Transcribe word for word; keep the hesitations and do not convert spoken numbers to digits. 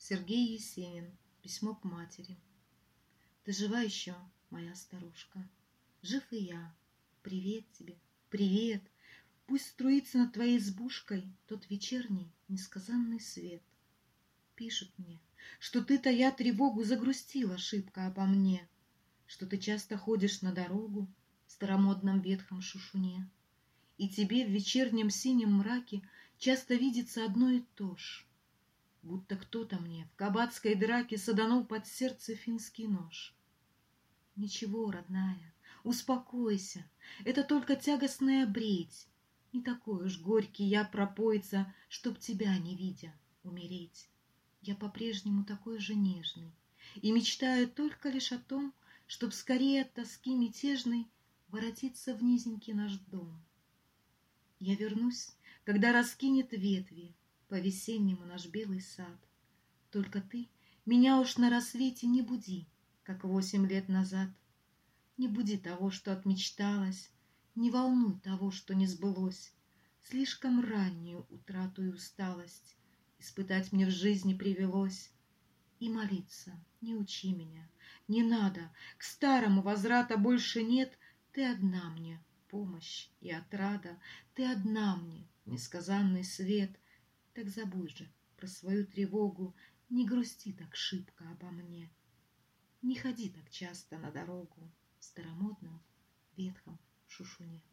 Сергей Есенин. Письмо к матери. Ты жива еще, моя старушка? Жив и я. Привет тебе, привет. Пусть струится над твоей избушкой тот вечерний несказанный свет. Пишут мне, что ты, тая тревогу, загрустила шибко обо мне, что ты часто ходишь на дорогу в старомодном ветхом шушуне, и тебе в вечернем синем мраке часто видится одно и то ж, будто кто-то мне в кабацкой драке саданул под сердце финский нож. Ничего, родная, успокойся, это только тягостная бредь. Не такой уж горький я пропоица, чтоб тебя, не видя, умереть. Я по-прежнему такой же нежный и мечтаю только лишь о том, чтоб скорее от тоски мятежной воротиться в низенький наш дом. Я вернусь, когда раскинет ветви по-весеннему наш белый сад. Только ты меня уж на рассвете не буди, как восемь лет назад. Не буди того, что отмечталось, не волнуй того, что не сбылось. Слишком раннюю утрату и усталость испытать мне в жизни привелось. И молиться не учи меня, не надо, к старому возврата больше нет. Ты одна мне помощь и отрада, ты одна мне несказанный свет. Так забудь же про свою тревогу, не грусти так шибко обо мне. Не ходи так часто на дорогу в старомодном ветхом шушуне.